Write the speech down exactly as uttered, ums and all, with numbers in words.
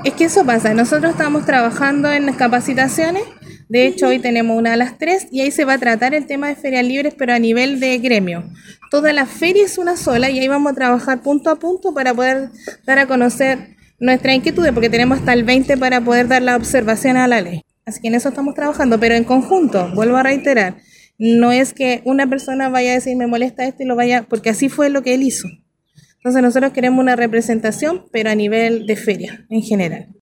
Es que eso pasa, nosotros estamos trabajando en las capacitaciones, de hecho hoy tenemos una a las tres y ahí se va a tratar el tema de ferias libres, pero a nivel de gremio. Toda la feria es una sola y ahí vamos a trabajar punto a punto para poder dar a conocer nuestras inquietudes, porque tenemos hasta el veinte para poder dar la observación a la ley. Así que en eso estamos trabajando, pero en conjunto, vuelvo a reiterar, no es que una persona vaya a decir me molesta esto y lo vaya, porque así fue lo que él hizo. Entonces nosotros queremos una representación, pero a nivel de feria en general.